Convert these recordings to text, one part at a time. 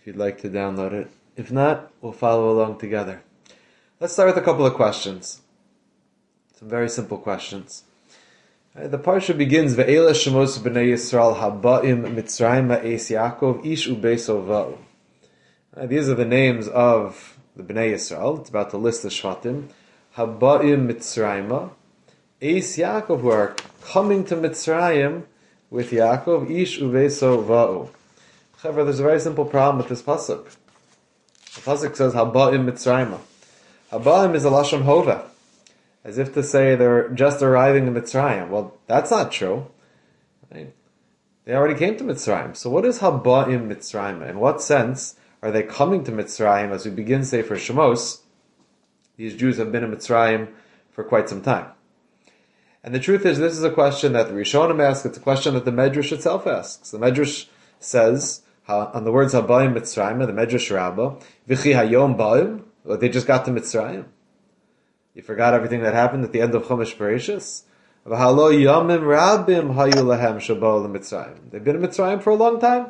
if you'd like to download it. If not, we'll follow along together. Let's start with a couple of questions. Some very simple questions. The parsha begins, Ve'ela shemos b'nei Yisrael haba'im Mitzrayim eis Yaakov ish u'beiso va'u. These are the names of the Bnei Yisrael. It's about to list the Shvatim. Haba'im Mitzrayim eis Yaakov, who are coming to Mitzrayim with Yaakov ish u'beiso va'u. However, there's a very simple problem with this pasuk. The pasuk says Haba'im Mitzrayim. Haba'im is a lashon hova, as if to say they're just arriving in Mitzrayim. Well, that's not true. Right? They already came to Mitzrayim. So what is Haba'im Mitzrayim? In what sense are they coming to Mitzrayim? As we begin Sefer Shemos, these Jews have been in Mitzrayim for quite some time. And the truth is, this is a question that the Rishonim ask. It's a question that the Medrash itself asks. The Medrash says, on the words Haba'im Mitzrayim, the Medrash Rabbah, V'chi hayom ba'im, they just got to Mitzrayim. You forgot everything that happened at the end of Chumash Bereshis? V'halo yamim rabim hayu lahem shaba'u l'Mitzrayim. They've been in Mitzrayim for a long time.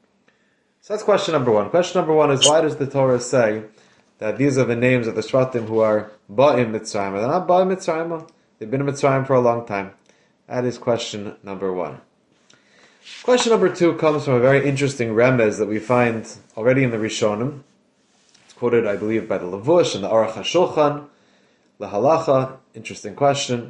So that's question number one. Question number one is, why does the Torah say that these are the names of the Shvatim who are Ba'im Mitzrayim? They're not Ba'im Mitzrayim. They've been in Mitzrayim for a long time. That is question number one. Question number two comes from a very interesting remez that we find already in the Rishonim. It's quoted, I believe, by the Levush and the Aruch HaShulchan, the Halacha. Interesting question.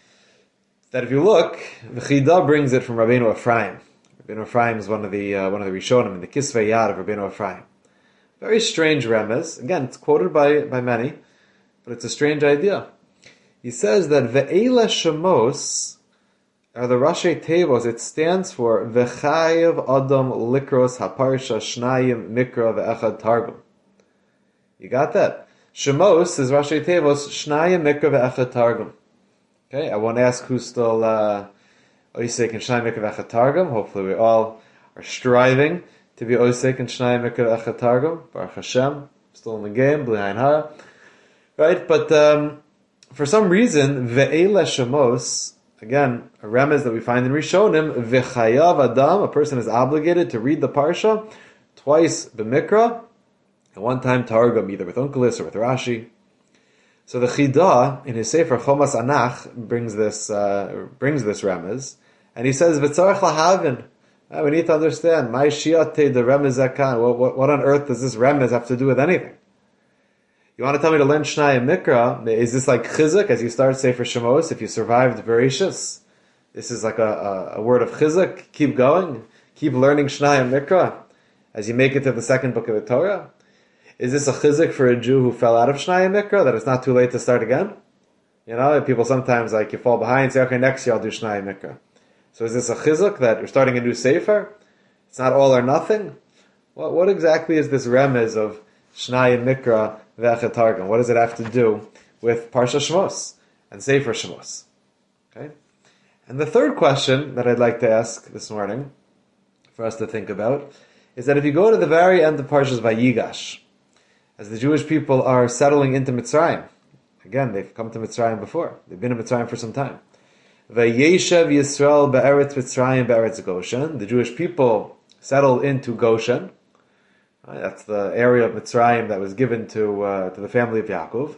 That if you look, the Chida brings it from Rabbeinu Ephraim. Rabbeinu Ephraim is one of the Rishonim in the Kisvei Yad of Rabbeinu Ephraim. Very strange remez. Again, it's quoted by many, but it's a strange idea. He says that Ve'ela Shemos are the Rashi Tevos. It stands for V'chayev Adam Likros Haparsha Shnayim Mikra Ve'echad Targum. You got that? Shemos is Rashi Tevos Shnayim Mikra Ve'echad Targum. Okay, I won't ask who's still Oisek and Shnayim Mikra Ve'echad Targum. Hopefully we all are striving to be Oisek and Shnayim Mikra Ve'echad Targum. Baruch Hashem, still in the game, B'li Ayin Hara. Right, but for some reason, Ve'ela Shemos, again, a remez that we find in Rishonim, V'chayav Adam, a person is obligated to read the Parsha twice B'mikra, and one time Targum, either with Onkelos or with Rashi. So the Chida, in his Sefer Chomas Anach, brings this remez, and he says, V'tzarech lahavin. We need to understand, Mai shiate the remez akan. What on earth does this remez have to do with anything? You want to tell me to learn Shnayim Mikra? Is this like chizuk as you start Sefer Shemos? If you survived Bereshis, this is like a word of chizuk. Keep going, keep learning Shnayim Mikra as you make it to the second book of the Torah. Is this a chizuk for a Jew who fell out of Shnayim Mikra, that it's not too late to start again? You know, people sometimes you fall behind and say, okay, next year I'll do Shnayim Mikra. So is this a chizuk that you're starting a new Sefer? It's not all or nothing? What exactly is this remez of Shnayim Mikra Ve'echad Targum? What does it have to do with Parsha Shemos and Sefer Shemos? Okay? And the third question that I'd like to ask this morning, for us to think about, is that if you go to the very end of Parshas Vayigash, as the Jewish people are settling into Mitzrayim, again, they've come to Mitzrayim before. They've been in Mitzrayim for some time. Vayeshev Yisrael be'eretz Mitzrayim be'eretz Goshen. The Jewish people settled into Goshen. That's the area of Mitzrayim that was given to the family of Yaakov.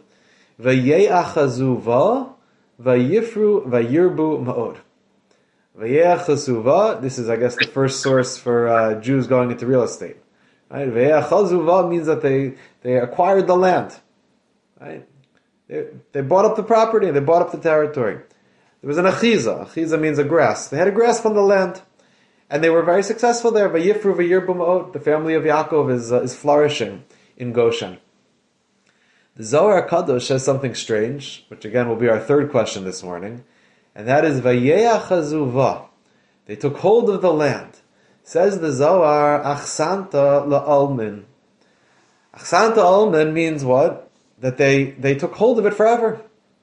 Vayeachazuva vayifru vayirbu ma'od. Vayeachazuva, this is, I guess, the first source for Jews going into real estate. Right? Vayeachazuva means that they acquired the land. Right? They bought up the property, they bought up the territory. There was an achiza. Achiza means a grasp. They had a grasp on the land. And they were very successful there. Vayifru vayirbu ma'od. The family of Yaakov is flourishing in Goshen. The Zohar HaKadosh says something strange, which again will be our third question this morning, and that is Vayeachazuva. They took hold of the land. Says the Zohar, Achsanta la'almin. Achsanta almin means what? That they took hold of it forever.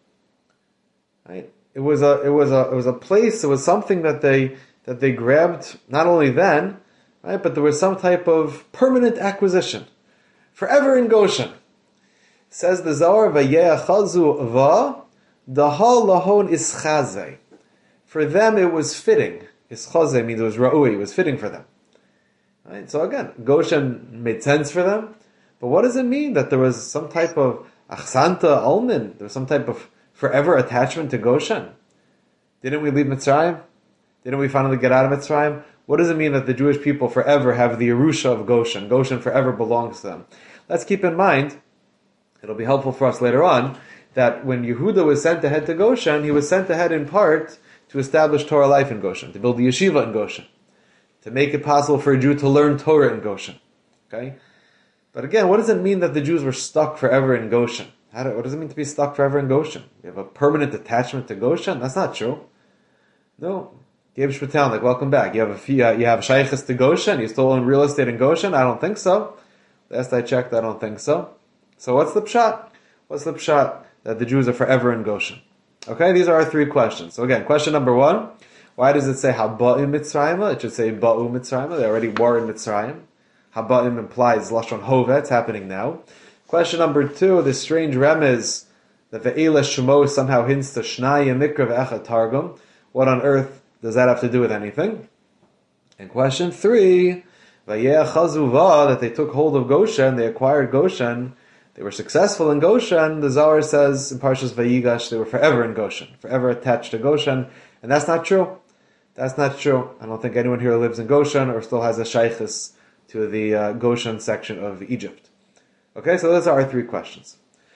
Right? It was a place. It was something that they grabbed not only then, right, but there was some type of permanent acquisition, forever in Goshen. Says the Zohar, Vayeachazu va dahal lahon ischaze. For them it was fitting. Ischaze means it was ra'ui, it was fitting for them. Right? So again, Goshen made sense for them, but what does it mean that there was some type of achsanta almin, there was some type of forever attachment to Goshen? Didn't we leave Mitzrayim? Didn't we finally get out of Mitzrayim? What does it mean that the Jewish people forever have the Yerusha of Goshen? Goshen forever belongs to them. Let's keep in mind, it'll be helpful for us later on, that when Yehuda was sent ahead to Goshen, he was sent ahead in part to establish Torah life in Goshen, to build the yeshiva in Goshen, to make it possible for a Jew to learn Torah in Goshen. Okay? But again, what does it mean that the Jews were stuck forever in Goshen? What does it mean to be stuck forever in Goshen? You have a permanent attachment to Goshen? That's not true. No. Gabe Shpatel, welcome back. You have shaykhs to Goshen? You still own real estate in Goshen? I don't think so. Last I checked, I don't think so. So what's the pshat? What's the pshat that the Jews are forever in Goshen? Okay, these are our three questions. So again, question number one, why does it say Haba'im Mitzrayim? It should say Ba'u Mitzrayim. They already were in Mitzrayim. Haba'im implies Lashon Hova. It's happening now. Question number two, this strange remez that Ve'ela Shemo somehow hints to Shnaya Mikra Ve'echa Targum. What on earth does that have to do with anything? And question three, Vayeh Chazuva, that they took hold of Goshen, they acquired Goshen, they were successful in Goshen. The Zohar says in Parshas Vayigash they were forever in Goshen, forever attached to Goshen, and that's not true. That's not true. I don't think anyone here lives in Goshen or still has a shaykhis to the Goshen section of Egypt. Okay, so those are our three questions.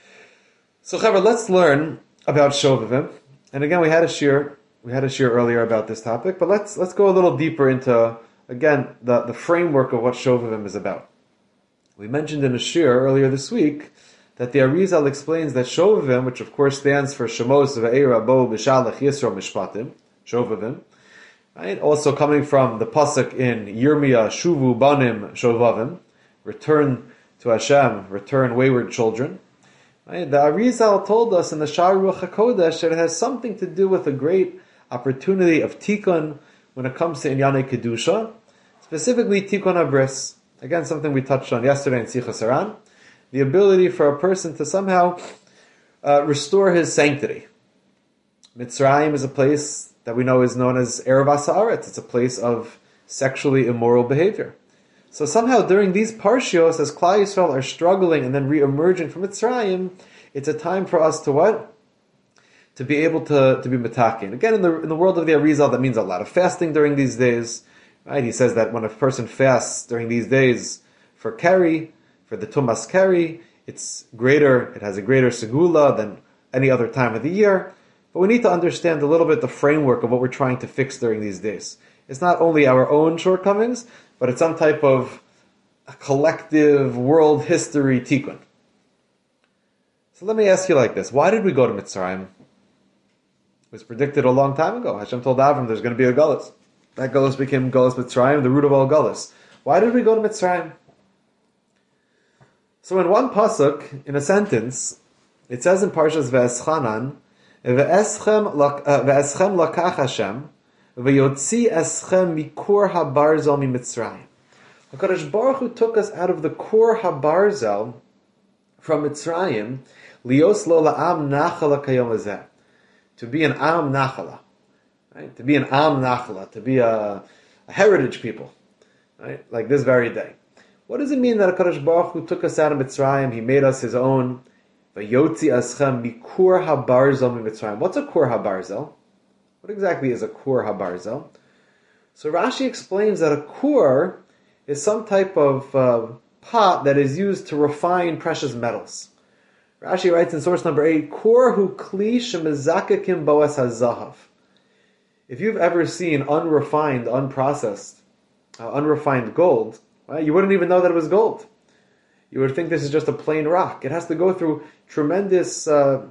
So, Chaver, let's learn about Shovavim. And again, we had a shir earlier about this topic, but let's go a little deeper into, again, the framework of what Shovavim is about. We mentioned in a shir earlier this week that the Arizal explains that Shovavim, which of course stands for Shemos Ve'era Bo B'Shalach Yisro Mishpatim, Shovavim, right? Also coming from the pasuk in Yirmiyah, Shuvu Banim Shovavim, return to Hashem, return wayward children. Right? The Arizal told us in the Sha'ar Ruach HaKodesh that it has something to do with a great opportunity of tikkun when it comes to Inyanei Kedusha, specifically tikkun habris. Again, something we touched on yesterday in Sichas Haran, the ability for a person to somehow restore his sanctity. Mitzrayim is a place that we know is known as Erev Ha'aretz. It's a place of sexually immoral behavior. So somehow during these parshios, as Klal Yisrael are struggling and then re-emerging from Mitzrayim, it's a time for us to what? To be able to be metakin. Again, in the world of the Arizal, that means a lot of fasting during these days. Right? He says that when a person fasts during these days for keri, for the Tumas keri, it has a greater segula than any other time of the year. But we need to understand a little bit the framework of what we're trying to fix during these days. It's not only our own shortcomings, but it's some type of a collective world history tikkun. So let me ask you like this. Why did we go to Mitzrayim? It was predicted a long time ago. Hashem told Avram there's going to be a Gullus. That Gullus became Gullus Mitzrayim, the root of all Gullus. Why did we go to Mitzrayim? So in one pasuk, in a sentence, it says in Parshas Ve'eschanan, Ve'eschem lakach Hashem, Ve'yotzi eschem mikur habarzel mi Mitzrayim. HaKadosh Baruch Hu took us out of the Kur habarzel from Mitzrayim, lios lo la'am nachala kayom hazeh, to be an am nachala. Right? To be an Am Nachla, to be a heritage people, right? Like this very day. What does it mean that HaKadosh Baruch Hu took us out of Mitzrayim, He made us His own? Vayotzi aschem mikur habarzel mi Mitzrayim. What's a kur habarzel? What exactly is a kur habarzel? So Rashi explains that a kur is some type of pot that is used to refine precious metals. Rashi writes in source number 8, kur hu kli shemezakakim boas hazahav. If you've ever seen unrefined, unprocessed, unrefined gold, right, you wouldn't even know that it was gold. You would think this is just a plain rock. It has to go through tremendous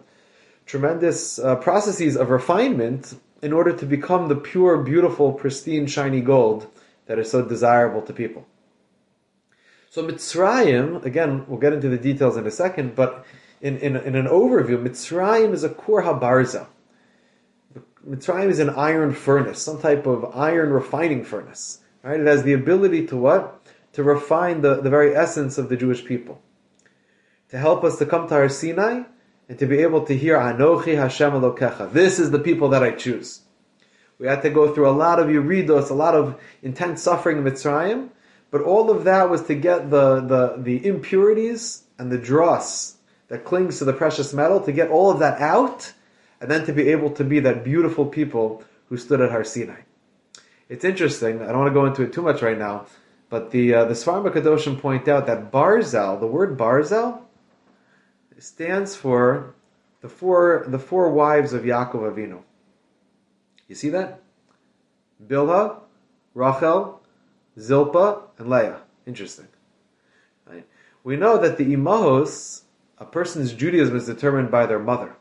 processes of refinement in order to become the pure, beautiful, pristine, shiny gold that is so desirable to people. So Mitzrayim, again, we'll get into the details in a second, but in an overview, Mitzrayim is a kur habarza. Mitzrayim is an iron furnace, some type of iron refining furnace. Right? It has the ability to what? To refine the very essence of the Jewish people. To help us to come to Har Sinai and to be able to hear Anochi Hashem Elokecha. This is the people that I choose. We had to go through a lot of yeridos, a lot of intense suffering in Mitzrayim, but all of that was to get the impurities and the dross that clings to the precious metal, to get all of that out, and then to be able to be that beautiful people who stood at Har Sinai. It's interesting, I don't want to go into it too much right now, but the Sfarim HaKadoshim point out that Barzel, the word Barzel, stands for the four wives of Yaakov Avinu. You see that? Bilhah, Rachel, Zilpah, and Leah. Interesting. Right? We know that the Imahos, a person's Judaism is determined by their mother.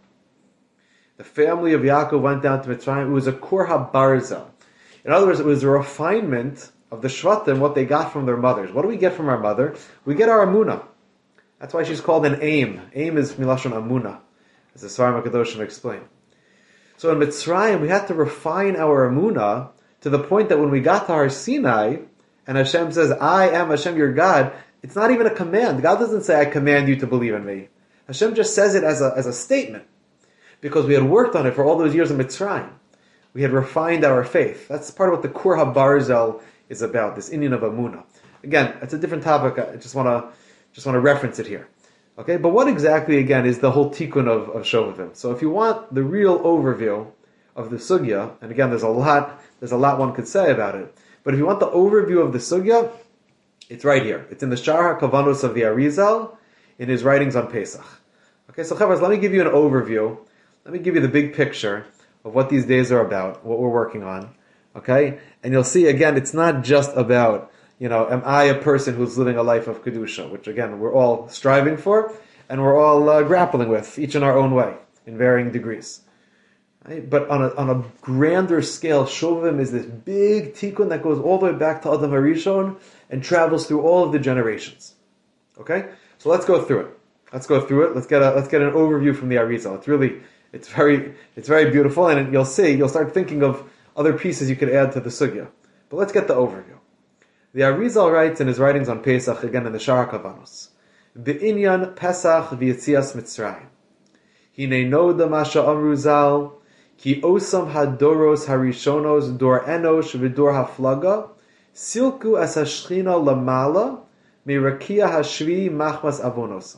The family of Yaakov went down to Mitzrayim. It was a Kur HaBarzel. In other words, it was a refinement of the Shvatim, what they got from their mothers. What do we get from our mother? We get our Amunah. That's why she's called an Aim. Aim is Milashon Amunah, as the Sfarim HaKadoshim explain. So in Mitzrayim, we had to refine our Amunah to the point that when we got to Har Sinai, and Hashem says, I am Hashem your God, it's not even a command. God doesn't say, I command you to believe in me. Hashem just says it as a statement. Because we had worked on it for all those years in Mitzrayim. We had refined our faith. That's part of what the Kur HaBarzel is about, this Indian of Amunah. Again, it's a different topic. I just want to reference it here. Okay, but what exactly, again, is the whole tikkun of Shovavim? So if you want the real overview of the sugya, and again, there's a lot one could say about it, but if you want the overview of the sugya, it's right here. It's in the Shar HaKavanos of the Arizal, in his writings on Pesach. Okay, so Chavaz, let me give you an overview. Let me give you the big picture of what these days are about, what we're working on. Okay? And you'll see, again, it's not just about, am I a person who's living a life of Kedusha, which, again, we're all striving for, and we're all grappling with, each in our own way, in varying degrees. Right? But on a grander scale, Shovavim is this big tikkun that goes all the way back to Adam HaRishon and travels through all of the generations. Okay? So let's go through it. Let's get an overview from the Arizal. It's very beautiful, and you'll start thinking of other pieces you could add to the sugya. But let's get the overview. The Arizal writes in his writings on Pesach, again in the Shar HaKavanos, B'inyan Pesach v'yetzias Mitzrayim. Hine noda masha amru zal, ki osam hadoros harishonos dor enosh v'dor haflaga, silku as hashchina lamala, mirakia hashvi machmas avonosa.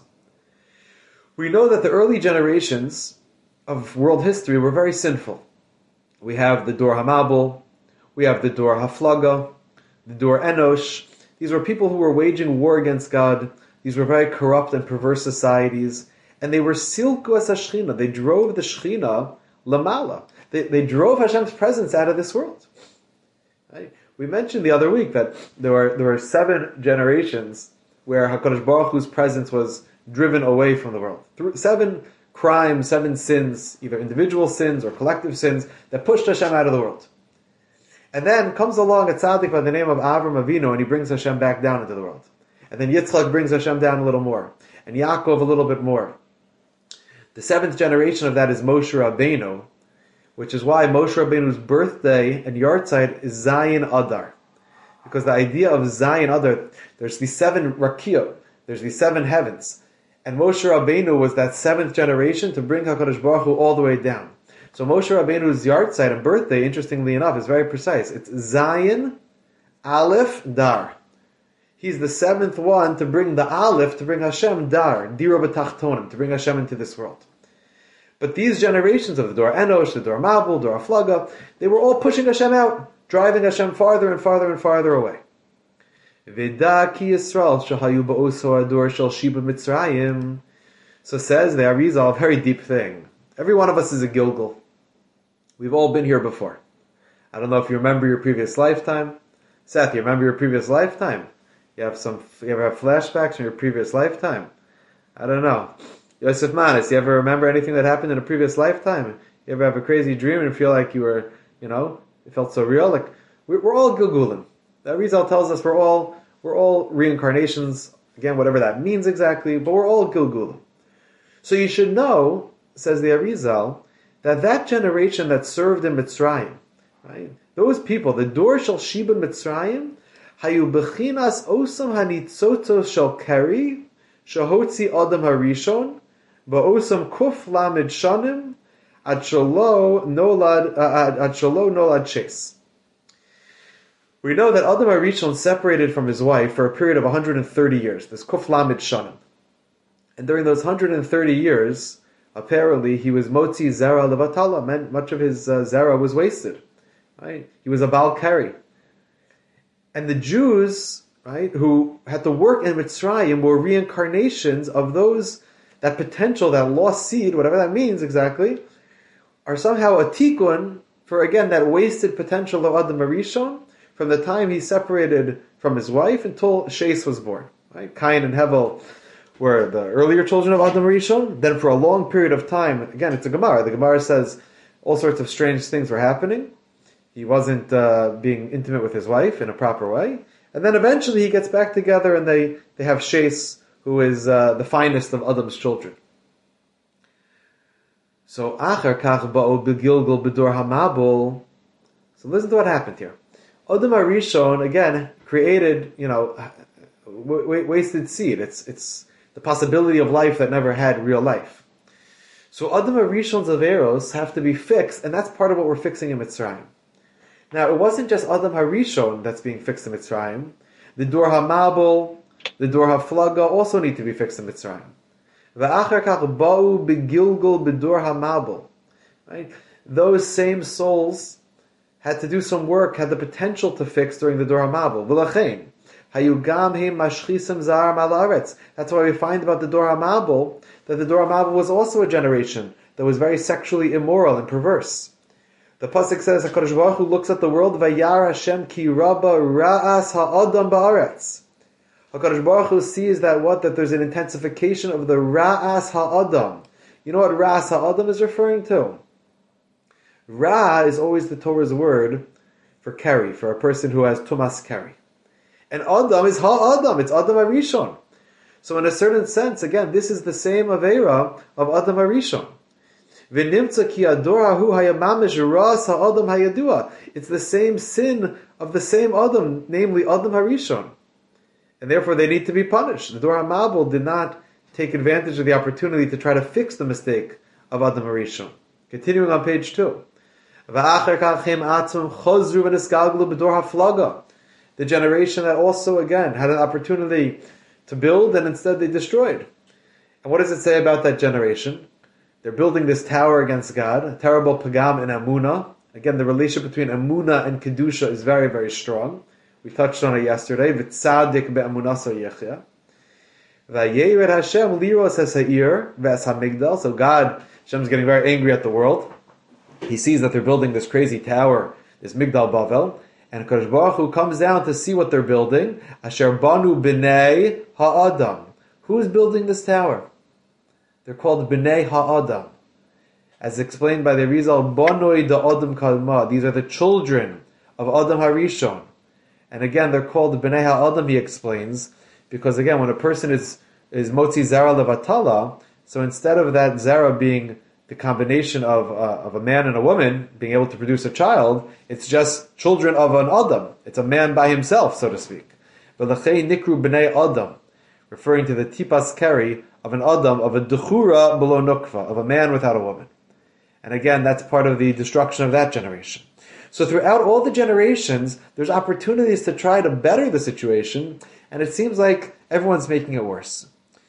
We know that the early generations of world history were very sinful. We have the Dor HaMabul, we have the Dor HaFlaga, the Dor Enosh. These were people who were waging war against God. These were very corrupt and perverse societies. And they were silku as Shechina. They drove the Shechina lamala. They drove Hashem's presence out of this world. Right? We mentioned the other week that there were 7 generations where HaKadosh Baruch Hu's presence was driven away from the world. 7 crimes, 7 sins, either individual sins or collective sins, that pushed Hashem out of the world. And then comes along a tzaddik by the name of Avram Avinu, and he brings Hashem back down into the world. And then Yitzchak brings Hashem down a little more, and Yaakov a little bit more. The 7th generation of that is Moshe Rabbeinu, which is why Moshe Rabbeinu's birthday and yahrzeit is Zayin Adar. Because the idea of Zayin Adar, there's these 7 Rakiyot, there's these 7 heavens. And Moshe Rabbeinu was that 7th generation to bring HaKadosh Baruch Hu all the way down. So Moshe Rabbeinu's yahrzeit and birthday, interestingly enough, is very precise. It's Zayin Aleph Dar. He's the 7th one to bring the Aleph, to bring Hashem Dar, Dira B'Tachtonim, to bring Hashem into this world. But these generations of the Dor Enosh, the Dor Mabul, Dor Aflaga, they were all pushing Hashem out, driving Hashem farther and farther and farther away. V'da ki Yisrael shahayu ba'oso ador shel shiba Mitzrayim. So says the Arizal, a very deep thing. Every one of us is a Gilgal. We've all been here before. I don't know if you remember your previous lifetime. Seth, you remember your previous lifetime? You ever have flashbacks from your previous lifetime? I don't know. Yosef Manis, you ever remember anything that happened in a previous lifetime? You ever have a crazy dream and feel like you were, it felt so real? Like, we're all Gilgulim. The Arizal tells us we're all reincarnations, again, whatever that means exactly, but we're all Gilgulim. So you should know, says the Arizal, that generation that served in Mitzrayim, right? Those people, the Dor Shel Shiba Mitzrayim, Hayu Bechinas Osam Hanitzoto Shel Keri, Shahotzi Adam Harishon, Ba'osam Kuf Lamed Shanim, Ad Shalo Nolad Ches. We know that Adam HaRishon separated from his wife for a period of 130 years, this Kuf Lamed Shanim. And during those 130 years, apparently he was Motzi Zera Levatala, meant much of his Zera was wasted. Right? He was a Baal Keri. And the Jews, right, who had to work in Mitzrayim were reincarnations of those, that potential, that lost seed, whatever that means exactly, are somehow a tikkun for, again, that wasted potential of Adam HaRishon from the time he separated from his wife until Shes was born. Right? Cain and Hevel were the earlier children of Adam HaRishon. Then for a long period of time, again, it's a Gemara. The Gemara says all sorts of strange things were happening. He wasn't being intimate with his wife in a proper way. And then eventually he gets back together and they have Shes, who is the finest of Adam's children. So, Achar Kach Ba'u B'Gilgal B'Dor HaMabul. So listen to what happened here. Adam HaRishon, again, created, wasted seed. It's the possibility of life that never had real life. So Adam HaRishon's Averos have to be fixed, and that's part of what we're fixing in Mitzrayim. Now, it wasn't just Adam HaRishon that's being fixed in Mitzrayim. The Dor HaMabul, the Dor HaFlaga also need to be fixed in Mitzrayim. V'achar kach ba'u b'gilgul b'dor HaMabul. Right? Those same souls had to do some work, had the potential to fix during the Dor HaMabul. V'lachein, hayugam heim mashchisam zar malaretz. That's why we find about the Dor HaMabul, that the Dor HaMabul was also a generation that was very sexually immoral and perverse. The pasuk says, HaKadosh Baruch Hu looks at the world, Vayar Hashem ki rabba ra'as ha'adam ba'aretz. HaKadosh Baruch Hu sees that there's an intensification of the ra'as ha'adam. You know what ra'as ha'adam is referring to? Ra is always the Torah's word for keri, for a person who has tumas keri. And Adam is ha'adam, it's Adam HaRishon. So in a certain sense, again, this is the same Aveira of Adam HaRishon. It's the same sin of the same Adam, namely Adam HaRishon. And therefore they need to be punished. The Dor HaMabul did not take advantage of the opportunity to try to fix the mistake of Adam HaRishon. Continuing on page 2. The generation that also, again, had an opportunity to build and instead they destroyed. And what does it say about that generation? They're building this tower against God, a terrible pagam in Amunah. Again, the relationship between Amunah and Kedusha is very, very strong. We touched on it yesterday. V'tzadik be'amunasa yechya. V'yered Hashem liros es ha'ir v'es ha'migdal. So God, Hashem's getting very angry at the world. He sees that they're building this crazy tower, this Migdal Bavel. And HaKadosh Baruch Hu comes down to see what they're building. Asher banu b'nei ha'adam. Who's building this tower? They're called B'nei Ha'adam. As explained by the Rizal, Bonoi da Adam Kalma. These are the children of Adam HaRishon. And again, they're called B'nei Ha'adam, he explains, because again, when a person is Motzi Zara Levatala, so instead of that Zara being the combination of a man and a woman being able to produce a child, it's just children of an Adam. It's a man by himself, so to speak. V'lachei nikru B'nei Adam, referring to the tipas keri of an Adam, of a dechura below nukva, of a man without a woman. And again, that's part of the destruction of that generation. So throughout all the generations, there's opportunities to try to better the situation, and it seems like everyone's making it worse.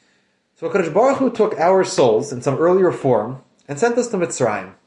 So HaKadosh Baruch Hu took our souls in some earlier form and sent us to Mitzrayim.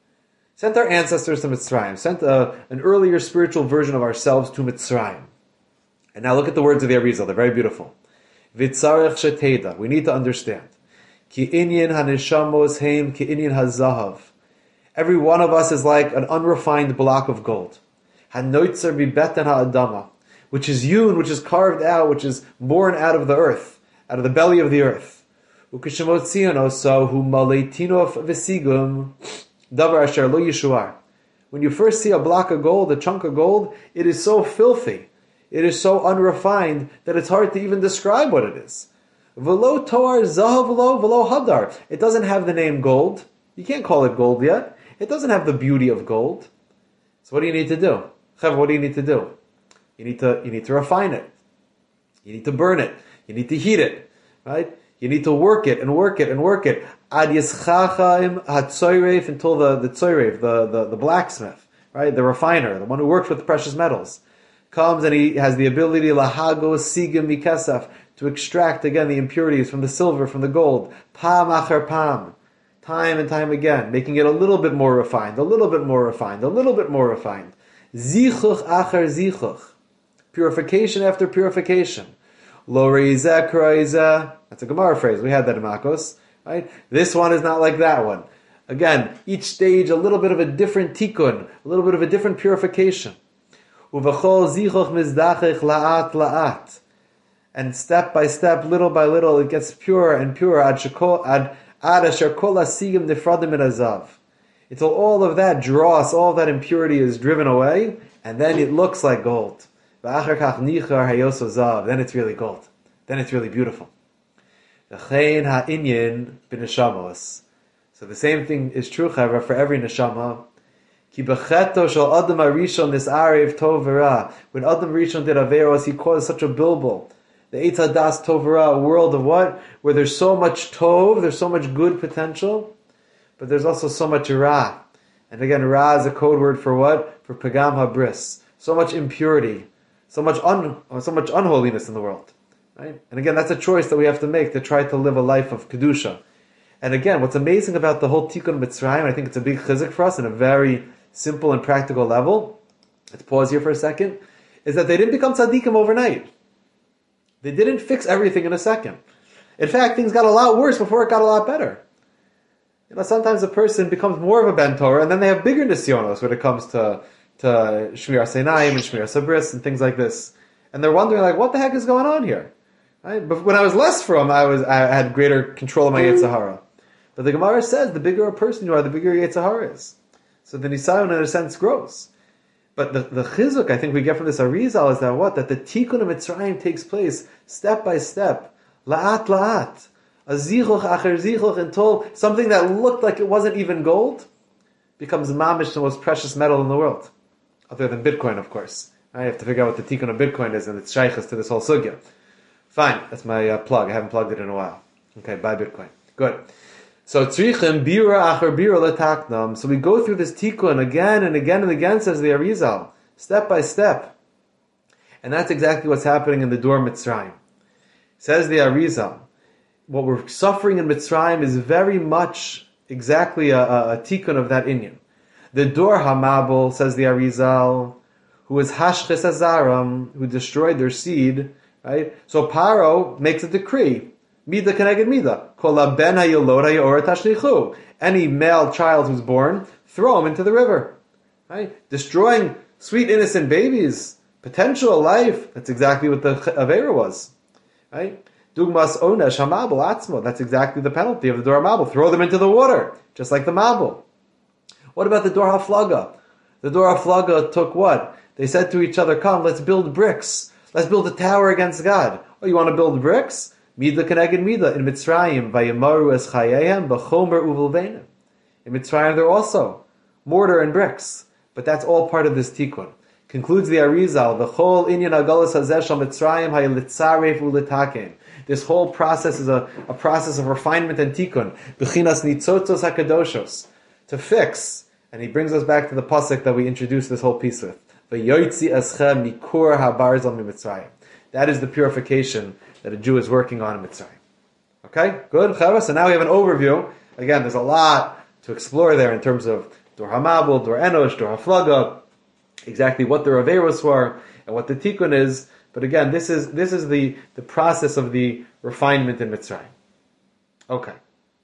Sent our ancestors to Mitzrayim. Sent an earlier spiritual version of ourselves to Mitzrayim. And now look at the words of the Arizal. They're very beautiful. V'tzarech sheteda. We need to understand. Ki inyan haneshamos heim ki inyan hazahav. Every one of us is like an unrefined block of gold. Hanoitzer bibeten ha'adama. Which is hewn, which is carved out, which is born out of the earth, out of the belly of the earth. Ukishemotzion oso hu maleitinov v'sigum davar asher lo yishuar. When you first see a block of gold, a chunk of gold, it is so filthy. It is so unrefined that it's hard to even describe what it is. V'lo toar zahav v'lo hadar. It doesn't have the name gold. You can't call it gold yet. It doesn't have the beauty of gold. So what do you need to do? Chav, what do you need to do? You need to refine it. You need to burn it. You need to heat it. Right? You need to work it and work it and work it. Ad yischachaim hatzoyreif, until the tzoyreif, the blacksmith, right? The refiner, the one who works with the precious metals. comes and he has the ability lahago sigim mikesaf, to extract again the impurities from the silver, from the gold, pam achar pam, time and time again, making it a little bit more refined, a little bit more refined, a little bit more refined. Zichuch achar zichuch, purification after purification. Lo reizeh k'reizeh, that's a Gemara phrase, we had that in Makos, right? This one is not like that one. Again, each stage a little bit of a different tikkun, a little bit of a different purification. Uvachol zichuch mizdachich la'at la'at. And step by step, little by little, it gets purer and purer. Ad asher kol hasigim nifradim min hazav. Until all of that dross, all of that impurity is driven away, and then it looks like gold. V'achar kach nichar hayoso zav. Then it's really gold. Then it's really beautiful. V'chein ha'inyin b'neshamos. So the same thing is true, Chavra, for every neshama. Ki b'cheto shel Adam HaRishon nis'arev tov v'ra. When Adam Rishon did Averos, he caused such a bilbul. The Eitz Hadas Tov V'ra, a world of what? Where there's so much tov, there's so much good potential, but there's also so much ra. And again, ra is a code word for what? For Pagam HaBris. So much impurity, so much unholiness in the world. Right? And again, that's a choice that we have to make to try to live a life of Kedusha. And again, what's amazing about the whole Tikkun Mitzrayim, I think it's a big chizuk for us in a very simple and practical level. Let's pause here for a second. Is that they didn't become tzaddikim overnight. They didn't fix everything in a second. In fact, things got a lot worse before it got a lot better. Sometimes a person becomes more of a ben Torah, and then they have bigger nisyonos when it comes to Shmir Seinayim and Shmir Sabris and things like this. And they're wondering, like, what the heck is going on here? Right? But when I was less from, I had greater control of my Yetzer Hara. But the Gemara says, the bigger a person you are, the bigger your Yetzer Hara is. So the Nisayon, in a sense, grows. But the chizuk I think we get from this Arizal is that what? That the Tikkun of Mitzrayim takes place step by step, la'at la'at, a zichuch acher zichuch, until something that looked like it wasn't even gold becomes mamish, the most precious metal in the world, other than Bitcoin, of course. I have to figure out what the Tikkun of Bitcoin is and its shaykhs to this whole sugya. Fine, that's my plug. I haven't plugged it in a while. Okay, buy Bitcoin. Good. So tzrichim bira acher bira letaknam. So we go through this tikkun again and again and again, says the Arizal, step by step, and that's exactly what's happening in the Dor Mitzrayim. Says the Arizal, what we're suffering in Mitzrayim is very much exactly a tikkun of that inyan. The Dor Hamabel, says the Arizal, who is hashches azaram, who destroyed their seed, right? So Paro makes a decree. Mida keneged mida. Kol ben hayolod hayor tashlichu. Any male child who's born, throw him into the river. Right? Destroying sweet innocent babies, potential life. That's exactly what the Avera was. Right? Dugmas onesh hamabel atzmo. That's exactly the penalty of the Dor Mabel. Throw them into the water, just like the Mabel. What about the Dor Haflaga? The Dor Haflaga took what? They said to each other, come, let's build bricks. Let's build a tower against God. Oh, you want to build bricks? Mida keneged mida. In Mitzrayim, vayamaru es chayehem b'chomer uvelvenim. In Mitzrayim, they're also mortar and bricks. But that's all part of this tikkun. Concludes the Arizal, the whole inyan agalas hazeh shel Mitzrayim haylitzaref ulitaken. This whole process is a process of refinement and tikkun. B'chinas nitzotzos hakadoshos. To fix. And he brings us back to the pasuk that we introduced this whole piece with. V'yoytzi eschem mikur habarzal miMitzrayim. That is the purification that a Jew is working on in Mitzrayim. Okay, good, Chavra. So now we have an overview. Again, there's a lot to explore there in terms of Dor Hamabel, Dor Enosh, Dor Haflaga, exactly what the Averos were and what the Tikkun is. But again, this is the process of the refinement in Mitzrayim. Okay.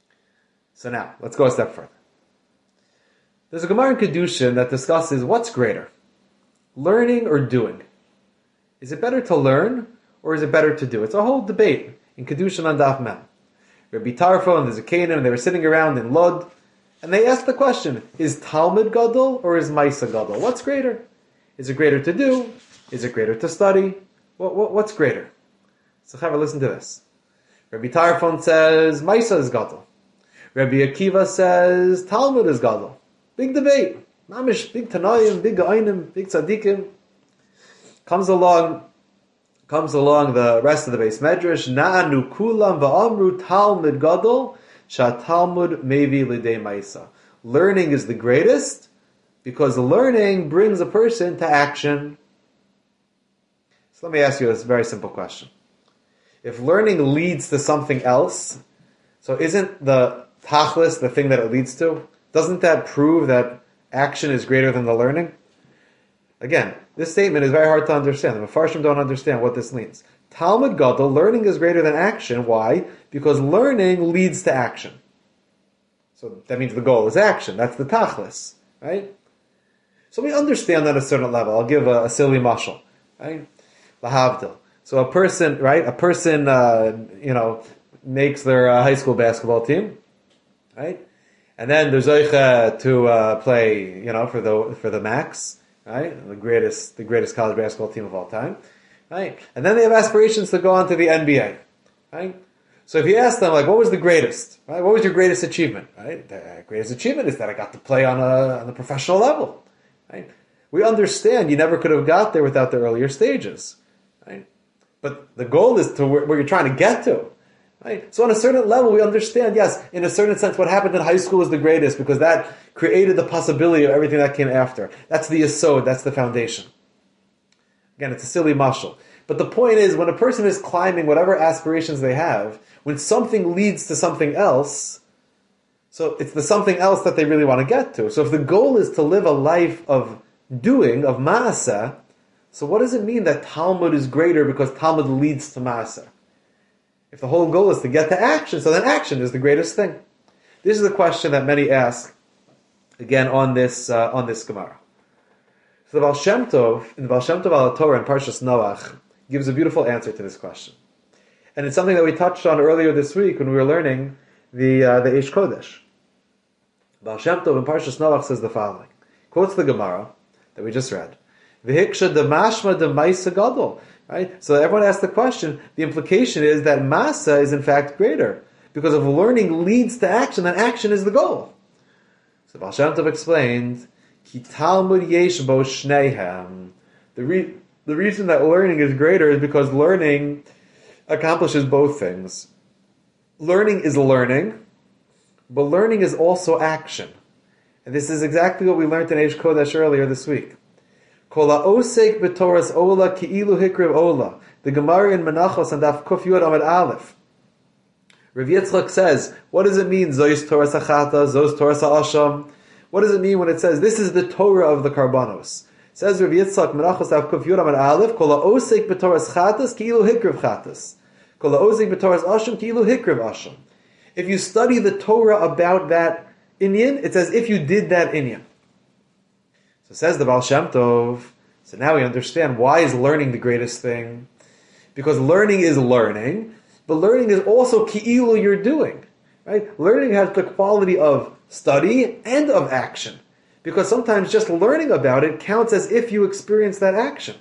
So now, let's go a step further. There's a Gemara in Kedushin that discusses what's greater, learning or doing. Is it better to learn or is it better to do? It's a whole debate in Kedushin on Daf Mem. Rabbi Tarfo and the Zakanim, they were sitting around in Lod, and they asked the question, is Talmud Gadol or is Maisa Gadol? What's greater? Is it greater to do? Is it greater to study? What's greater? So Chaver, listen to this. Rabbi Tarfon says Maisa is Gadol. Rabbi Akiva says Talmud is Gadol. Big debate. Mamish, big Tanayim, big Ga'ainim, big Tzadikim. Comes along the rest of the base medrash. Na'anu kulam va'amru Talmud Gadol shaTalmud mevi lidei Maisa. Learning is the greatest because learning brings a person to action. So let me ask you this very simple question. If learning leads to something else, so isn't the tachlis the thing that it leads to? Doesn't that prove that action is greater than the learning? Again, this statement is very hard to understand. The Mefarshim don't understand what this means. Talmud Gadol, learning is greater than action. Why? Because learning leads to action. So that means the goal is action. That's the tachlis, right? So we understand that at a certain level. I'll give a silly mashal, right? Lahavdil. So a person, right? A person, makes their high school basketball team, right? And then there's Zoicha to play, for the Max, right? The greatest college basketball team of all time, right? And then they have aspirations to go on to the NBA, right? So if you ask them, like, what was the greatest, right? What was your greatest achievement, right? The greatest achievement is that I got to play on the professional level, right? We understand you never could have got there without the earlier stages, right? But the goal is to where you're trying to get to. Right? So on a certain level, we understand, yes, in a certain sense, what happened in high school is the greatest because that created the possibility of everything that came after. That's the yesod, that's the foundation. Again, it's a silly mashal. But the point is, when a person is climbing whatever aspirations they have, when something leads to something else, so it's the something else that they really want to get to. So if the goal is to live a life of doing, of ma'aseh, so what does it mean that Talmud is greater because Talmud leads to ma'aseh? If the whole goal is to get to action, so then action is the greatest thing. This is a question that many ask, again, on this Gemara. So the Baal Shem Tov, in the Baal Shem Tov al Torah in Parshas Noach, gives a beautiful answer to this question. And it's something that we touched on earlier this week when we were learning the Eish Kodesh. Baal Shem Tov in Parshas Noach says the following. Quotes the Gemara that we just read. V'hiksha de mashma de ma'isa gadol. Right? So everyone asks the question, the implication is that masa is in fact greater. Because if learning leads to action, then action is the goal. So Baal Shem Tov explained, Ki Talmud yesh bo shneihem. The reason that learning is greater is because learning accomplishes both things. Learning is learning, but learning is also action. And this is exactly what we learned in Eish Kodesh earlier this week. Kol ha'osek b'toras ola ki'ilu hikriv ola. The Gemara in Menachos and Daf Kuf Yud Amud Aleph. Rav Yitzchak says, what does it mean, Zois Toras Achata, Zos Toras Ha'asham? What does it mean when it says, this is the Torah of the Karbanos? Says Rav Yitzchak, Menachos Daf Kuf Yud Amud Aleph, Kol ha'osek b'toras chatas ki'ilu hikriv chatas. Kol ha'osek b'toras asham ki'ilu hikriv asham. If you study the Torah about that inyan, it's as if you did that inyan. So says the Baal Shem Tov, so now we understand why is learning the greatest thing. Because learning is learning, but learning is also ki'ilu you're doing. Right? Learning has the quality of study and of action. Because sometimes just learning about it counts as if you experience that action.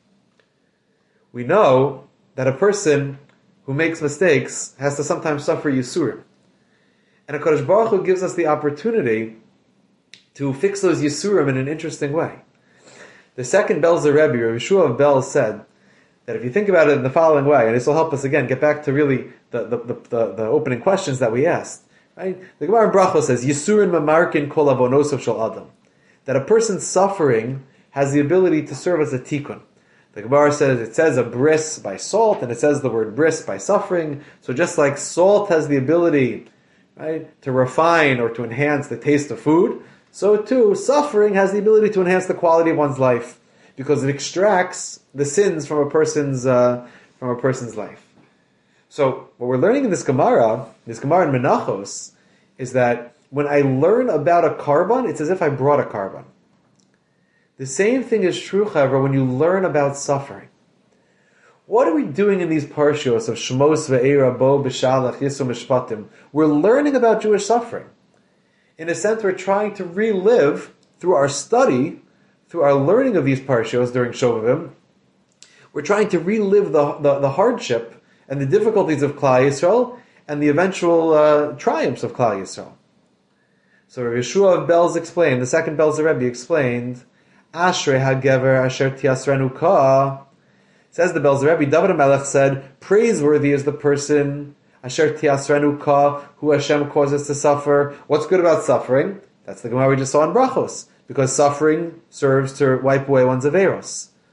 We know that a person who makes mistakes has to sometimes suffer yisurim. And HaKadosh Baruch Hu gives us the opportunity to fix those yisurim in an interesting way. The second Belzer Rebbe, Rav Yeshua of Bel, said that if you think about it in the following way, and this will help us again get back to really the opening questions that we asked. Right? The Gemara in Brachos says, Yisurin mamarkin kol avonosov shel adam. That a person's suffering has the ability to serve as a tikkun. The Gemara says, it says a bris by salt, and it says the word bris by suffering. So just like salt has the ability, right, to refine or to enhance the taste of food, so too, suffering has the ability to enhance the quality of one's life because it extracts the sins from a person's life. So what we're learning in this Gemara in Menachos, is that when I learn about a carbon, it's as if I brought a carbon. The same thing is true, however, when you learn about suffering. What are we doing in these parshios of Shmos ve'era, Bo, B'shalach, Yisro, Mishpatim? We're learning about Jewish suffering. In a sense, we're trying to relive, through our study, through our learning of these parshios during Shovavim, we're trying to relive the hardship and the difficulties of Klal Yisrael and the eventual triumphs of Klal Yisrael. So Rav Yeshua of Belz explained, the second Belzer Rebbe explained, Ashrei HaGever Asher Tiasrenu Ka. Says the Belzer Rebbe, David HaMelech said, praiseworthy is the person Asher Tiasrenu Ka, who Hashem causes to suffer. What's good about suffering? That's the Gemara we just saw in Brachos. Because suffering serves to wipe away one's averos.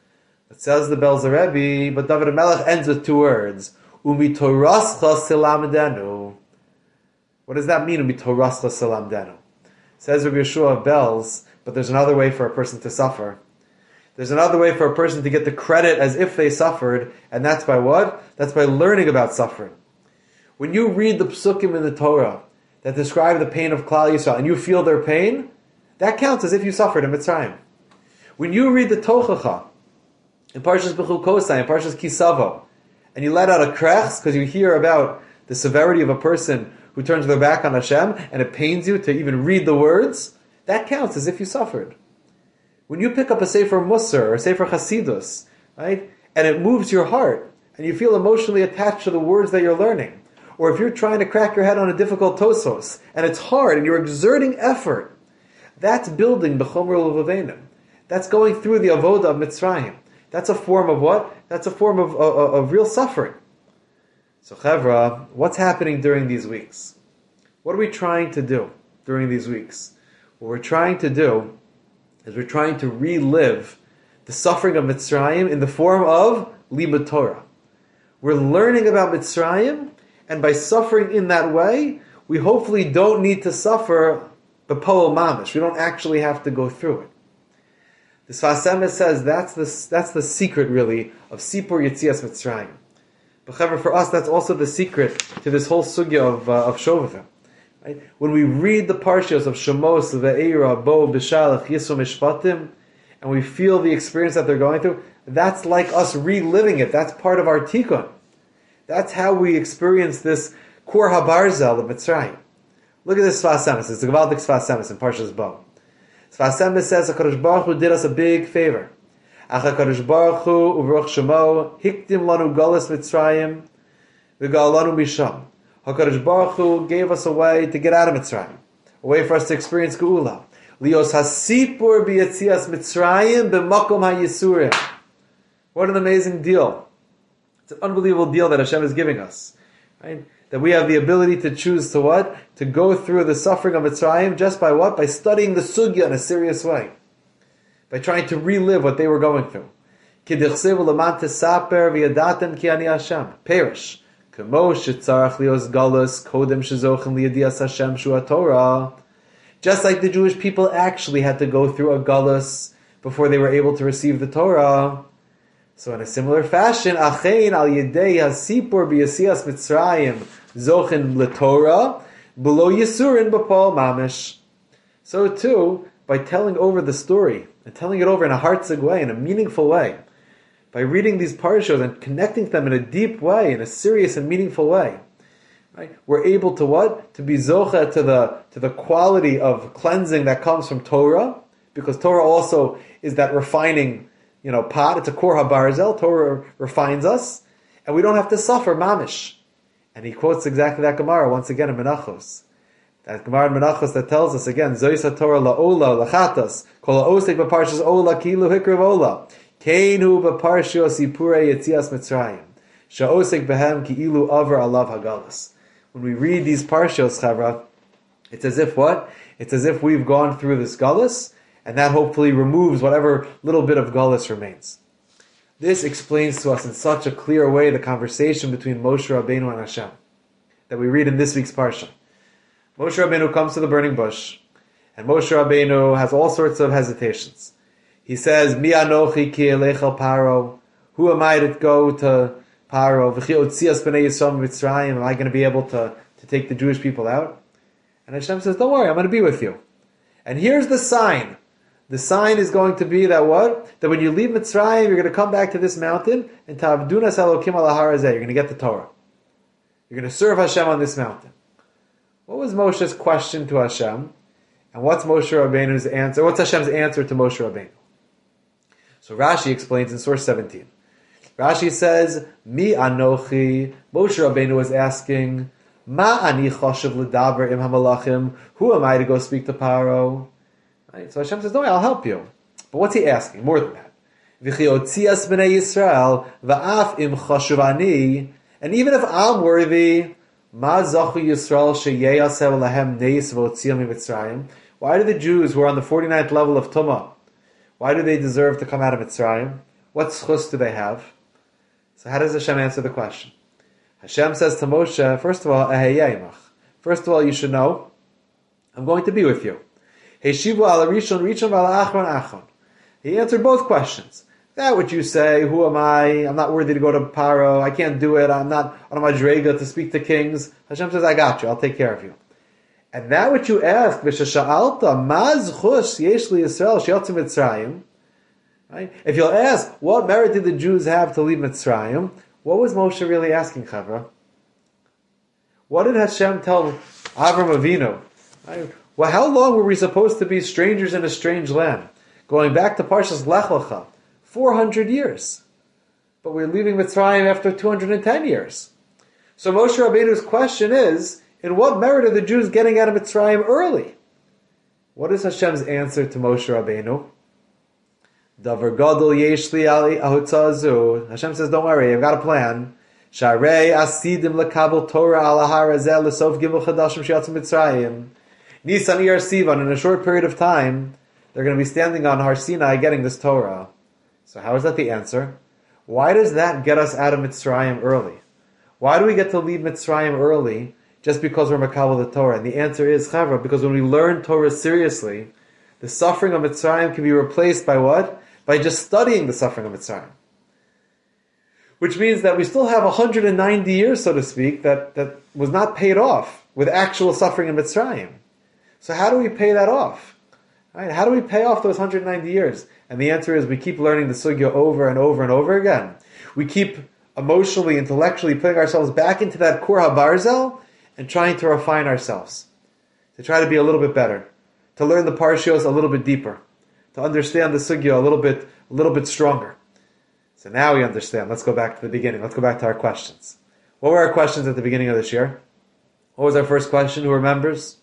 It says the Belzer Rebbe, but David HaMelech ends with two words. Umitorascha silamdenu. What does that mean, umitorascha silamdenu? Says Rabbi Yeshua of Belz, but there's another way for a person to suffer. There's another way for a person to get the credit as if they suffered, and that's by what? That's by learning about suffering. When you read the psukim in the Torah that describe the pain of Klal Yisrael, and you feel their pain, that counts as if you suffered in Mitzrayim. When you read the Tochacha, in Parshas Bechukosai, in Parshas Kisavo, and you let out a krechs because you hear about the severity of a person who turns their back on Hashem, and it pains you to even read the words, that counts as if you suffered. When you pick up a Sefer Musar or a Sefer Chasidus, right, and it moves your heart, and you feel emotionally attached to the words that you're learning, or if you're trying to crack your head on a difficult Tosos, and it's hard, and you're exerting effort, that's building B'chomer L'Vavenim. That's going through the Avodah of Mitzrayim. That's a form of what? That's a form of real suffering. So Chevra, what's happening during these weeks? What are we trying to do during these weeks? What we're trying to do is we're trying to relive the suffering of Mitzrayim in the form of Limud Torah. We're learning about Mitzrayim, and by suffering in that way, we hopefully don't need to suffer the Poel Mamish. We don't actually have to go through it. The Sfas Emes says that's the secret, really, of Sipur Yetzias Mitzrayim. But for us, that's also the secret to this whole sugya of Shovavim. Right? When we read the parshas of Shemos, Ve'era, Bo, B'Shalach, Yisro, Mishpatim, and we feel the experience that they're going through, that's like us reliving it. That's part of our tikkun. That's how we experience this Kur HaBarzel of Mitzrayim. Look at this Sfas Emes. It's the Gavaldik Sfas Emes in Parshas Bo. Sfas Emes says, HaKadosh Baruch Hu did us a big favor. Ach HaKadosh Baruch Hu u'Baruch Shemo hiktim lanu galus Mitzrayim v'gal lanu misham. HaKadosh Baruch Hu gave us a way to get out of Mitzrayim, a way for us to experience Geula. Lios hasipur b'yetzias Mitzrayim b'makom ha'yisurim. What an amazing deal. It's an unbelievable deal that Hashem is giving us. Right? That we have the ability to choose to what? To go through the suffering of Mitzrayim just by what? By studying the sugya in a serious way. By trying to relive what they were going through. Perish. Just like the Jewish people actually had to go through a galus before they were able to receive the Torah. So in a similar fashion, Achein al yedei hasipur b'yasias Mitzrayim zochin l'Torah below Yisurin b'Paul mamish. So too, by telling over the story and telling it over in a heartzig way, in a meaningful way, by reading these parashos and connecting to them in a deep way, in a serious and meaningful way, right, we're able to what? To be zocha to the quality of cleansing that comes from Torah, because Torah also is that refining, pot. It's a Kor HaBarzel. Torah refines us, and we don't have to suffer mamish. And he quotes exactly that Gemara once again in Menachos. That Gemara in Menachos that tells us again, Zois HaTorah la'ola lachatas kol ha'osek b'parshas ola kilu hikrav ola keinu b'parshos yipurei yetzias Mitzrayim sha'osek behem ki'ilu aver alav hagalas. When we read these parshos, Chavra, it's as if what? It's as if we've gone through this galus, and that hopefully removes whatever little bit of galus remains. This explains to us in such a clear way the conversation between Moshe Rabbeinu and Hashem that we read in this week's parsha. Moshe Rabbeinu comes to the burning bush, and Moshe Rabbeinu has all sorts of hesitations. He says, Mi anochi ki elechel Paro, who am I to go to Paro? V'chi otzias b'nei Yisrael Mitzrayim, am I going to be able to take the Jewish people out? And Hashem says, don't worry, I'm going to be with you. And here's the sign. The sign is going to be that what? That when you leave Mitzrayim, you're going to come back to this mountain, and Ta'avdunas Elokim al Har Hazeh, you're going to get the Torah. You're going to serve Hashem on this mountain. What was Moshe's question to Hashem? And what's Moshe Rabbeinu's answer? What's Hashem's answer to Moshe Rabbeinu? So Rashi explains in source 17. Rashi says, Mi anochi, Moshe Rabbeinu was asking, Ma ani choshev l'daber im hamalachim, who am I to go speak to Paro? Right? So Hashem says, no, I'll help you. But what's he asking? More than that. V'chi otzias b'nei Yisrael, va'af im choshev ani, and even if I'm worthy, Ma zachu Yisrael sheyeyasev lahem neis v'otziam mitzrayim. Why do the Jews who are on the 49th level of Tumah, why do they deserve to come out of Mitzrayim? What schus do they have? So how does Hashem answer the question? Hashem says to Moshe, first of all, first of all, you should know, I'm going to be with you. Heshivu ala rishon rishon v'ala achron achron. He answered both questions. That which you say, who am I? I'm not worthy to go to Paro. I can't do it. I'm not on my drega to speak to kings. Hashem says, I got you. I'll take care of you. And that which you ask, v'shasha'alta, maz chush yesh li Yisrael she'yotzu Mitzrayim. Right? If you'll ask, what merit did the Jews have to leave Mitzrayim? What was Moshe really asking, Chavra? What did Hashem tell Avram Avinu? Right? Well, how long were we supposed to be strangers in a strange land? Going back to Parshas Lech Lecha, 400 years. But we're leaving Mitzrayim after 210 years. So Moshe Rabbeinu's question is, in what merit are the Jews getting out of Mitzrayim early? What is Hashem's answer to Moshe Rabbeinu? Davar gadol yesh li ali ahutzazu. Hashem says, don't worry, I've got a plan. Sharei asidim lekabel Torah ala harazel lesof gimel chadashim shiatzu Mitzrayim. Nisan Iyar Sivan, in a short period of time, they're going to be standing on Har Sinai getting this Torah. So how is that the answer? Why does that get us out of Mitzrayim early? Why do we get to leave Mitzrayim early just because we're makabel the Torah? And the answer is, Chavra, because when we learn Torah seriously, the suffering of Mitzrayim can be replaced by what? By just studying the suffering of Mitzrayim. Which means that we still have 190 years, so to speak, that was not paid off with actual suffering in Mitzrayim. So how do we pay that off? Right? How do we pay off those 190 years? And the answer is we keep learning the sugya over and over and over again. We keep emotionally, intellectually putting ourselves back into that kur habarzel and trying to refine ourselves. To try to be a little bit better. To learn the parshios a little bit deeper. To understand the sugya a little bit stronger. So now we understand. Let's go back to the beginning. Let's go back to our questions. What were our questions at the beginning of this year? What was our first question? Who remembers?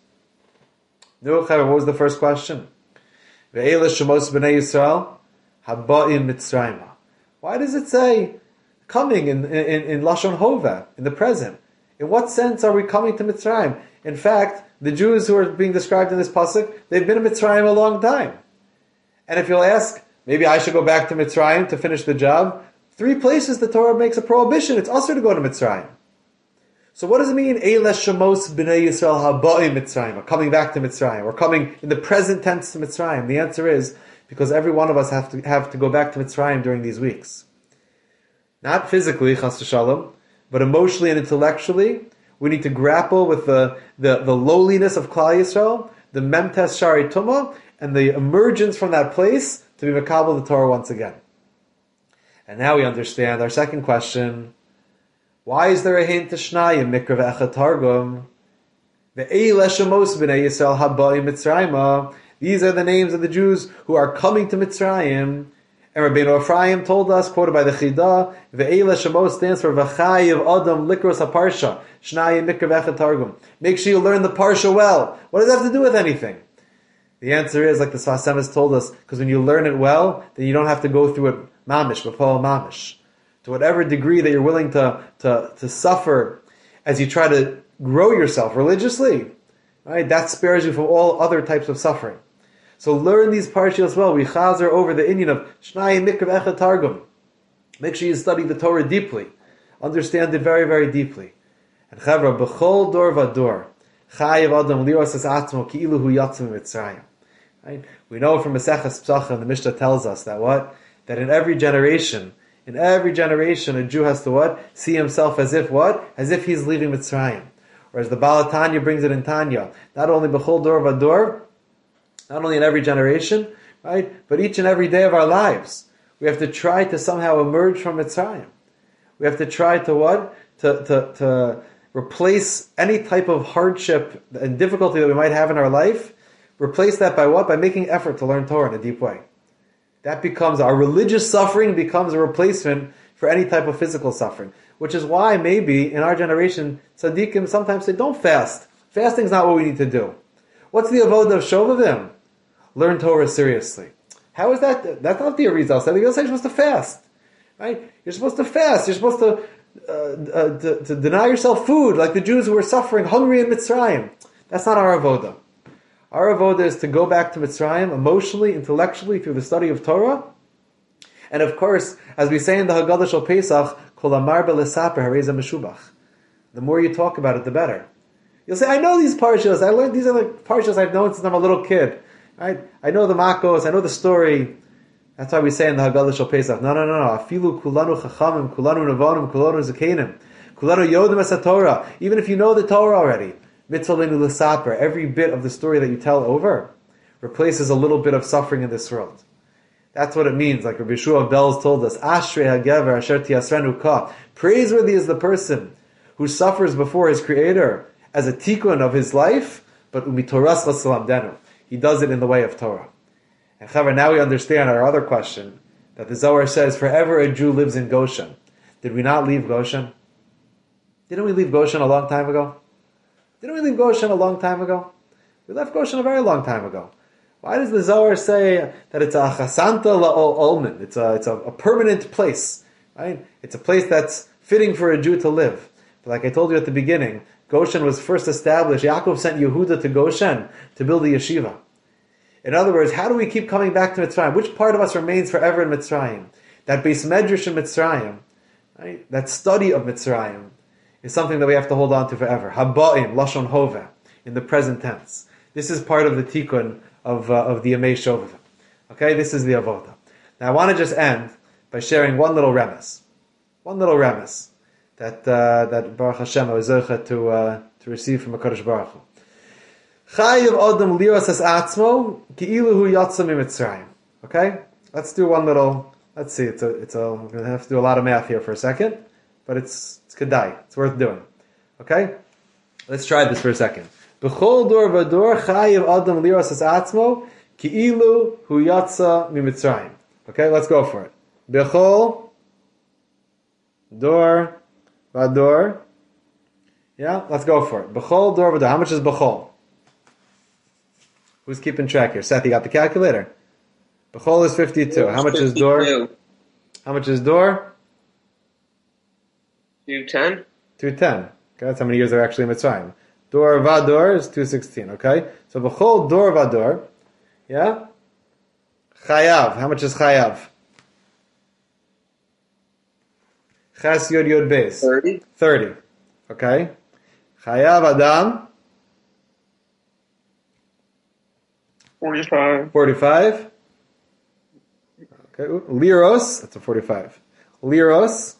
No, what was the first question? Ve'ela shemos b'nei Yisrael haba'im Mitzrayim. Why does it say coming in Lashon Hova, in the present? In what sense are we coming to Mitzrayim? In fact, the Jews who are being described in this pasuk, they've been in Mitzrayim a long time. And if you'll ask, maybe I should go back to Mitzrayim to finish the job, 3 places the Torah makes a prohibition. It's also to go to Mitzrayim. So what does it mean, Eila Shemos B'nai Yisrael Haba'im Mitzrayim, coming back to Mitzrayim, or coming in the present tense to Mitzrayim? The answer is, because every one of us have to go back to Mitzrayim during these weeks. Not physically, Chas V'Shalom, but emotionally and intellectually, we need to grapple with the lowliness of Klal Yisrael, the Memtes Shari Tumah, and the emergence from that place to be Makabel the Torah once again. And now we understand our second question. Why is there a hint to Shnayim, Mikra Ve'echad Targum? Ve'eila Shemos B'nei Yisrael Haba'im Mitzrayim. These are the names of the Jews who are coming to Mitzrayim. And Rabbeinu Ephraim told us, quoted by the Chidah, Ve'eila Shemos stands for V'chayiv Adam Likros HaParsha. Shnayim Mikra Ve'echad Targum. Make sure you learn the Parsha well. What does that have to do with anything? The answer is, like the Sfas Emes told us, because when you learn it well, then you don't have to go through it mamish, b'pol mamish. To whatever degree that you're willing to suffer as you try to grow yourself religiously, right? That spares you from all other types of suffering. So learn these parshios well. We chazer over the Indian of Shnayim Mikra Ve'echad Targum. Make sure you study the Torah deeply. Understand it very, very deeply. And Chavra, b'chol dor v'dor, chayiv adam liros es atzmo ki'ilu hu yatzim Mitzrayim. Right? We know from Maseches Pesachim, the Mishnah tells us that what? That in every generation, a Jew has to what? See himself as if what? As if he's leaving Mitzrayim. Or as the Baal Tanya brings it in Tanya, not only b'chol dor v'dor, not only in every generation, right? But each and every day of our lives, we have to try to somehow emerge from Mitzrayim. We have to try to what? To replace any type of hardship and difficulty that we might have in our life. Replace that by what? By making effort to learn Torah in a deep way. That becomes, our religious suffering becomes a replacement for any type of physical suffering. Which is why maybe in our generation, tzaddikim sometimes say, don't fast. Fasting's not what we need to do. What's the avodah of Shovavim? Learn Torah seriously. How is that? That's not the Arizal said. The Arizal said you're supposed to fast. Right? You're supposed to fast. You're supposed to deny yourself food like the Jews who were suffering, hungry in Mitzrayim. That's not our avodah. Our avodah is to go back to Mitzrayim emotionally, intellectually, through the study of Torah, And of course, as we say in the Haggadah Shel Pesach, Kol Amar B'Lesaper Hareza Meshubach. The more you talk about it, the better. You'll say, I know these parshas. I learned these are the parshas I've known since I'm a little kid. Right? I know the Makos. I know the story. That's why we say in the Haggadah Shel Pesach, no. Afilu kulanu chachamim, kulanu nevonim, kulanu zakenim, kulanu yodim es Torah. Even if you know the Torah already, mitzvah leinu l'saper. Every bit of the story that you tell over replaces a little bit of suffering in this world. That's what it means. Like Rabbi Yeshua Belz told us, Ashrei hagever asher tiasrenu ka. Praiseworthy is the person who suffers before his Creator as a tikkun of his life, but umitoras l'salamdenu. He does it in the way of Torah. And Chaver, now we understand our other question, that the Zohar says, forever a Jew lives in Goshen. Did we not leave Goshen? Didn't we leave Goshen a long time ago? We left Goshen a very long time ago. Why does the Zohar say that it's a chasanta la'ol olmin? It's a permanent place, right? It's a place that's fitting for a Jew to live. But like I told you at the beginning, Goshen was first established. Yaakov sent Yehuda to Goshen to build a yeshiva. In other words, how do we keep coming back to Mitzrayim? Which part of us remains forever in Mitzrayim? That Beis Medrash in Mitzrayim, right? That study of Mitzrayim is something that we have to hold on to forever. Haba'im, Lashon Hoveh, in the present tense. This is part of the tikkun of the Yemei Shovavim. Okay, this is the avoda. Now I want to just end by sharing one little remes that Baruch Hashem I was zocheh to receive from HaKadosh Baruch Hu. Chayiv Adam liras es atzmo ki'ilu hu yatsa miMitzrayim. Okay, let's do one little. Let's see. We're going to have to do a lot of math here for a second, but it's kedai. It's worth doing. Okay, let's try this for a second. B'chol dor v'dor chayiv Adam liras es atzmo ki'ilu hu yatsa miMitzrayim. Okay, let's go for it. B'chol dor v'dor. Yeah, let's go for it. B'chol dor v'dor. How much is b'chol? Who's keeping track here? Seth, you got the calculator? B'chol is 52. How much is dor? How much is dor? 210. 210. Okay, that's how many years are actually in Mitzrayim. Dor vador is 216. Okay, so b'chol dor vador. Yeah. Chayav. How much is chayav? Chas yod yod beis. 30. 30. Okay. Chayav adam. 45. 45. Okay. Liros. That's a 45. Liros.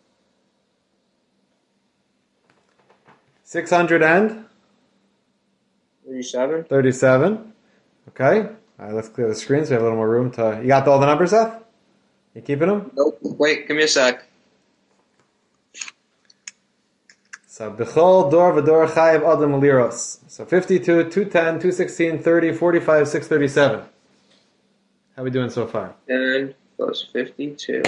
637. 37. Okay. All right, let's clear the screen so we have a little more room to... You got all the numbers, Seth? You keeping them? Nope. Wait, give me a sec. So, B'chol dor v'dor chayiv adam liros. So, 52, 210, 216, 30, 45, 637. How are we doing so far? 10 plus 52.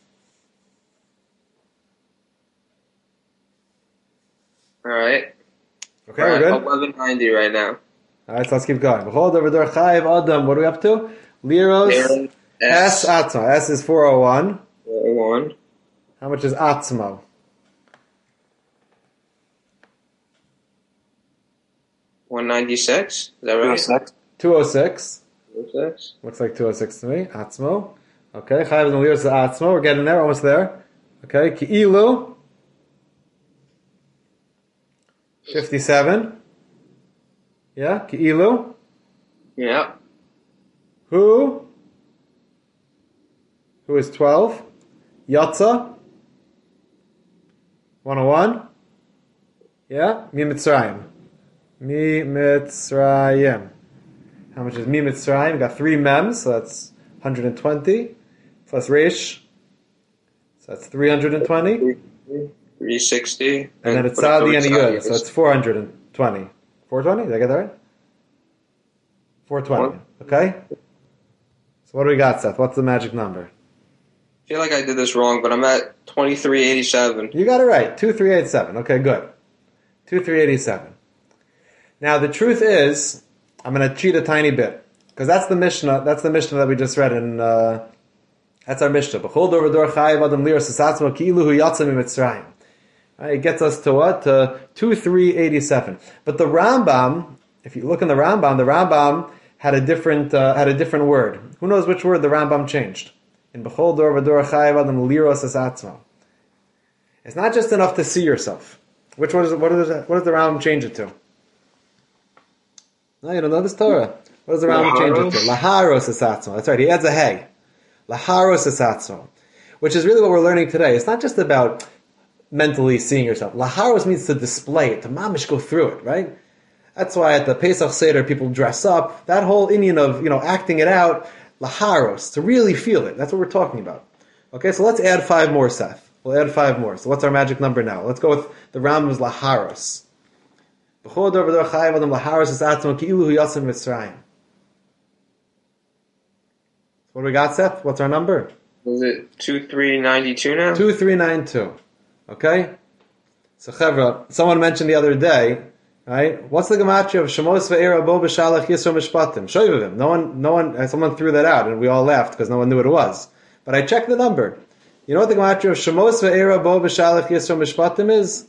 Alright. Okay, we're good? 1190 right now. Alright, so let's keep going. B'chol dor v'dor chayiv adam. What are we up to? Liros. S atzmo. S is 401. 401. How much is atzmo? 196. Is that right? 206. 206. Looks like 206 to me. Atzmo. Okay, chayiv and liros is atzmo. We're getting there, almost there. Okay, ki'ilu. 57. Yeah, ki'ilu. Yeah. Who is 12? Yatza. 101. Yeah, Mi Mitzrayim. Mi Mitzrayim. How much is Mi Mitzrayim? We got 3 mems, so that's 120. Plus Resh. So that's 320. 360. And then it's Sadi and a Yud, so it's 420. 420? Did I get that right? 420. Okay? So what do we got, Seth? What's the magic number? I feel like I did this wrong, but I'm at 2387. You got it right. 2387. Okay, good. 2387. Now, the truth is, I'm going to cheat a tiny bit. Because that's the Mishnah that we just read in, that's our Mishnah. B'chol dor v'dor chayiv adam liros es atzmo ki'ilu hu yatsa miMitzrayim. It gets us to what? To 2387. But the Rambam, if you look in the Rambam had a different word. Who knows which word the Rambam changed? in B'chol Dor V'Dor Chayav Adam Liros Es Atzmo. It's not just enough to see yourself. What does the Rambam change it to? No, you don't know this Torah. What does the Rambam change it to? Laharos Es Atzmo. That's right, he adds a hey. Laharos Es Atzmo. Which is really what we're learning today. It's not just about mentally seeing yourself. Laharos means to display it, to mamish go through it, right? That's why at the Pesach Seder people dress up. That whole Indian of, acting it out, laharos, to really feel it. That's what we're talking about. Okay, so let's add 5 more, Seth. We'll add 5 more. So what's our magic number now? Let's go with the Rambam's laharos. What do we got, Seth? What's our number? Was it 2392 now? 2392. Okay? So Chevra, someone mentioned the other day, right? What's the gematria of Shemos ve'era bo b'shalach yisro mishpatim? Shoyvivim. No one, someone threw that out and we all laughed because no one knew what it was. But I checked the number. You know what the gematria of Shemos ve'era bo b'shalach yisro mishpatim is?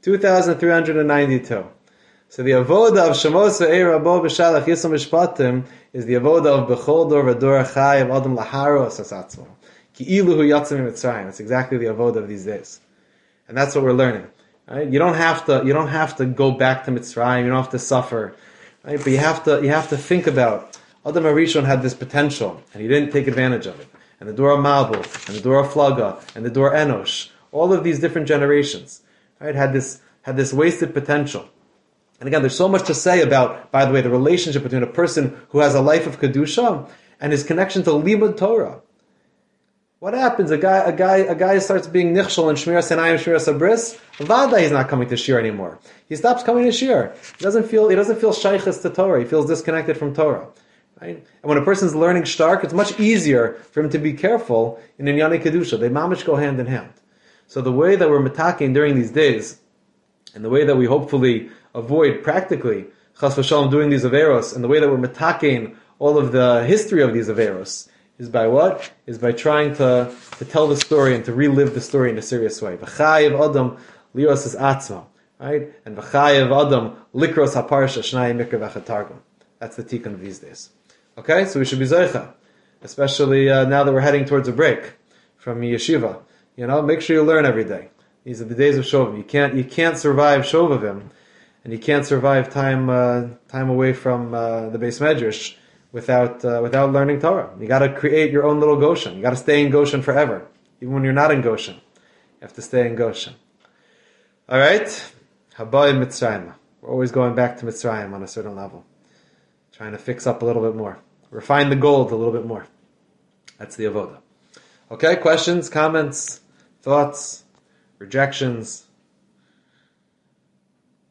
2,392. So the avoda of Shemos ve'era bo b'shalach yisro mishpatim is the avoda of B'chol Dor V'Dor Chayav Adam Laharos Es Atzmo. Ki'ilu hu yatzim mitzrayim. That's exactly the avoda of these days. And that's what we're learning. Right? You don't have to go back to Mitzrayim. You don't have to suffer, right? But you have to think about Adam HaRishon had this potential and he didn't take advantage of it. And the Dor Mabul and the Dor Flaga and the Dor Enosh, all of these different generations, right, had this wasted potential. And again, there's so much to say about, by the way, the relationship between a person who has a life of kedusha and his connection to Limud Torah. What happens? A guy starts being nichshel in Shmiras Hanayim, Shmiras Abris. Vada, he's not coming to Shir anymore. He stops coming to Shir. He doesn't feel shaychus to Torah. He feels disconnected from Torah. Right? And when a person's learning shtark, it's much easier for him to be careful in Inyani Kedusha. They mamish go hand in hand. So the way that we're metaking during these days, and the way that we hopefully avoid practically chas v'shalom doing these averos, and the way that we're metaking all of the history of these averos, is by what? Is by trying to tell the story and to relive the story in a serious way. V'chayev Adam lios es atzmo, right? And v'chayev Adam likros haparsha shnai mikra v'chatargum. That's the tikkun of these days. Okay, so we should be zoicha, especially now that we're heading towards a break from yeshiva. Make sure you learn every day. These are the days of Shovim. You can't survive Shovavim, and you can't survive time away from the Beis Medrash without learning Torah. You got to create your own little Goshen. You got to stay in Goshen forever, even when you're not in Goshen. You have to stay in Goshen. All right, Haba in Mitzrayim. We're always going back to Mitzrayim on a certain level, trying to fix up a little bit more, refine the gold a little bit more. That's the avoda. Okay, questions, comments, thoughts, rejections.